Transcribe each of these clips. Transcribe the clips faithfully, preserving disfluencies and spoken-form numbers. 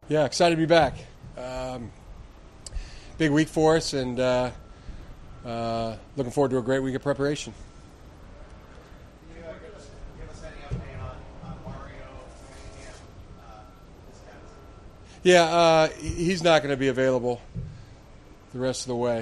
Yeah, excited to be back. Um, big week for us, and uh, uh, looking forward to a great week of preparation. Can you uh, give, us, give us any update on, on Mario Manningham uh, this status? Yeah, uh, he's not going to be available the rest of the way.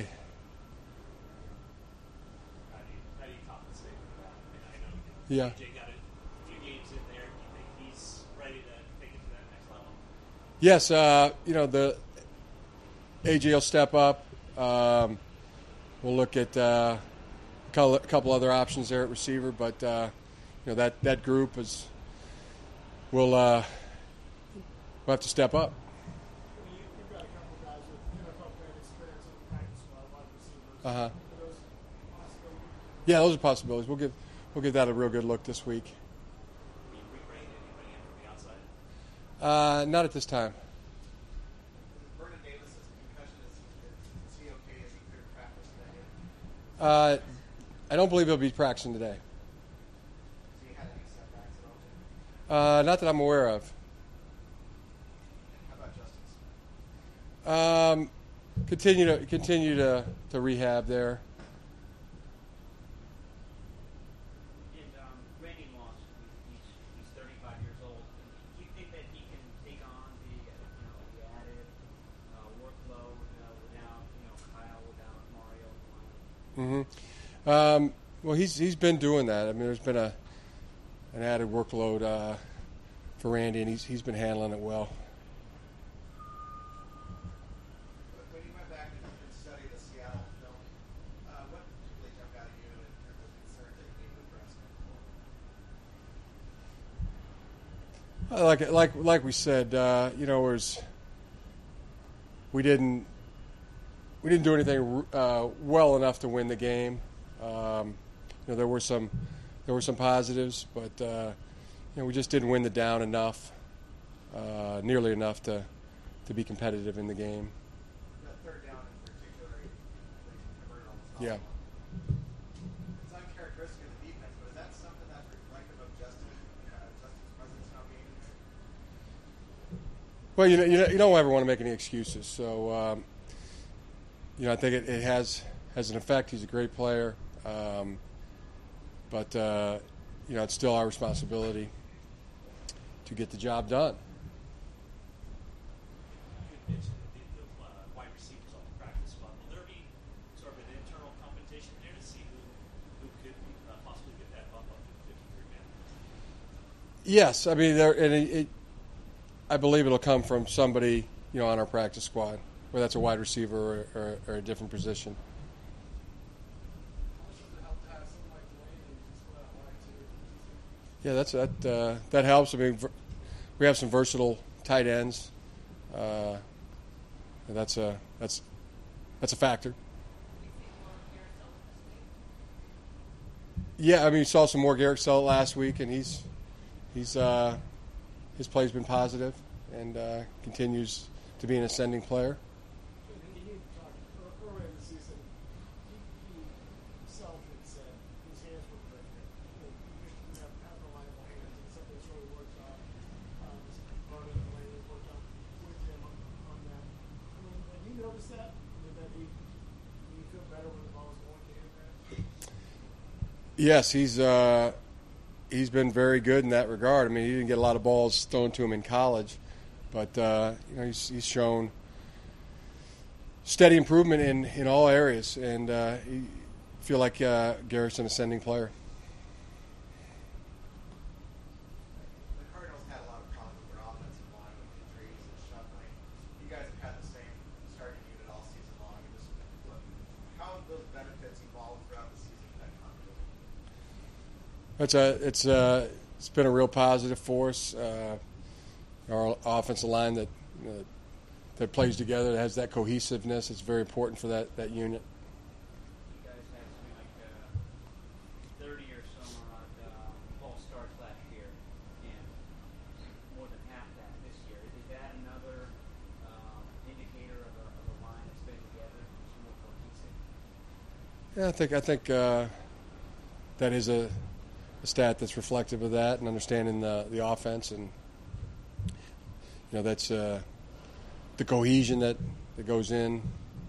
How do you, how do you compensate for that? I, mean, I know Yeah. A J got a few games in there. Do you think he's ready to take it to that next level? Yes, uh, you know, the A J will step up. Um, we'll look at uh, a couple a couple other options there at receiver, but uh, you know that, that group is will uh, will have to step up. You, you've got a couple guys with N F L-grade experience in the practice squad, wide receivers. Uh huh. Are those possibilities? Yeah, those are possibilities. We'll give we'll give that a real good look this week. Can you bring anybody in from the outside? Uh, not at this time. Vernon Davis's concussion, is, is he okay? Is he clear to practice today? Uh, I don't believe he'll be practicing today. Has he had any setbacks at all? Uh, not that I'm aware of. And how about Justin Smith? Um, continue to continue to, to rehab there. And um, Randy Moss, he's, he's thirty-five years old. Do you think that he can take on the uh, you know the added uh, workload uh, without you know Kyle, without Mario? hmm Um, well, he's he's been doing that. I mean, there's been a an added workload uh, for Randy, and he's he's been handling it well. When you went back and, and studied the Seattle film, uh, what particularly jumped out at you in terms of concerns that you need to address going forward? Like like like we said, uh, you know, was we didn't we didn't do anything uh, well enough to win the game. Um, you know, there were some there were some positives, but uh, you know, we just didn't win the down enough, uh, nearly enough to to be competitive in the game. The third down in particular, they converted almost all Yeah. of them. It's uncharacteristic of the defense, but is that something that's reflective of Justin, uh, Justin's presence not being there? Well, you know, you, know, you don't ever want to make any excuses. So, um, you know, I think it, it has has an effect. He's a great player, um, but uh, you know, it's still our responsibility to get the job done. You mentioned the, the uh, wide receivers on the practice squad. Will there be sort of an internal competition there to see who, who could uh, possibly get that bump up to fifty-three man? Yes, I mean, there, and it, it, I believe it'll come from somebody, you know, on our practice squad, whether that's a wide receiver or, or, or a different position. How much does it help to have someone like Dwayne and split out wide too? Yeah, that's that. Uh, that helps. I mean, ver- we have some versatile tight ends. Uh, and that's a that's that's a factor. Yeah, I mean, you saw some more Garrett Sell last week, and he's he's uh, his play's been positive and uh, continues to be an ascending player. And he did talk ear- earlier in the season. He, he himself had said his hands were perfect. You know, he wished he had had reliable hands, and something that's really worked on. Um, Vernon and Laney worked on with him on, on that. I mean, have you noticed that? I mean, that he, did he feel better when the ball was going to him? Yes, he's uh, he's been very good in that regard. I mean, he didn't get a lot of balls thrown to him in college, but uh, you know, he's, he's shown steady improvement in, in all areas, and uh, he feel like uh, Garrett's an ascending player. The Cardinals had a lot of problems with their offensive line with injuries and shuffling. You guys have had the same starting unit all season long. And just look, how have those benefits evolved throughout the season for that continuity? It's a it's a it's been a real positive for us. Uh, our offensive line that uh, that plays together, that has that cohesiveness. It's very important for that, that unit. You guys had something like uh, thirty or so odd uh, all stars last year, and more than half that this year. Is that another um, indicator of a, of a line that's been together, it's more cohesive? Yeah, I think I think uh, that is a, a stat that's reflective of that and understanding the the offense, and you know that's uh, the cohesion that, that goes in.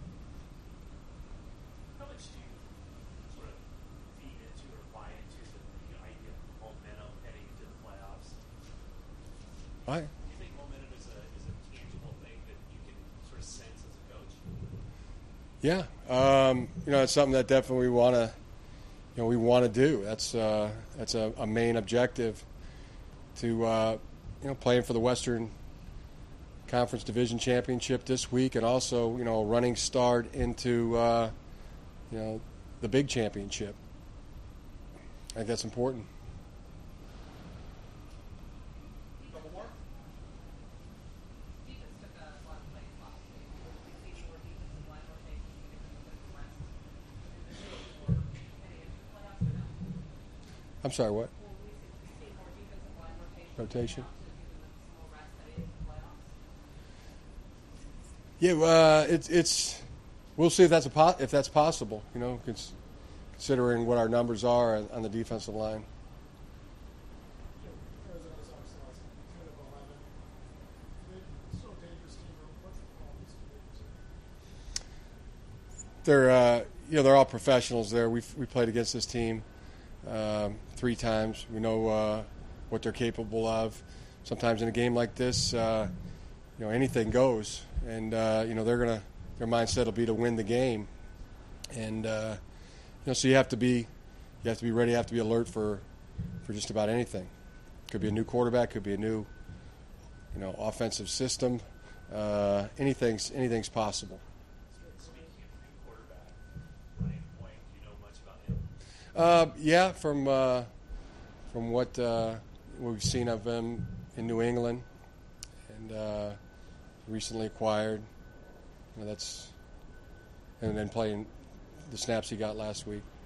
How much do you sort of feed into or buy into the, the idea of momentum heading into the playoffs? I, Do you think momentum is a is a tangible thing that you can sort of sense as a coach? yeah, um, you know, it's something that definitely we want to, you know, we want to do. That's uh, that's a, a main objective to, uh, you know, playing for the Western Conference Division Championship this week, and also, you know, a running start into, uh, you know, the big championship. I think that's important. Couple more? Defense took a lot of plays last week. We've seen more defensive line rotations given a bit of rest in the game or heading into the playoffs or no? I'm sorry, what? Will we see, see more defensive line rotation? Rotation. now to give them some more rest heading into the playoffs? Yeah, uh, it's it's. We'll see if that's a po- if that's possible. You know, cons- considering what our numbers are on, on the defensive line. Arizona's obviously lost ten of eleven. They're still a dangerous team. What's the problem with this team? They're uh, you know they're all professionals. There, we we played against this team um, three times. We know uh, what they're capable of. Sometimes in a game like this, uh, you know, anything goes, and uh, you know they're gonna their mindset will be to win the game, and uh, you know so you have to be you have to be ready, you have to be alert for for just about anything. Could be a new quarterback, could be a new you know offensive system. Uh, anything's anything's possible. Speaking of new quarterback, Ryan Point, do you know much about him? Uh, yeah, from uh, from what uh, we've seen of him in New England, and uh, recently acquired. You know, that's and then playing the snaps he got last week.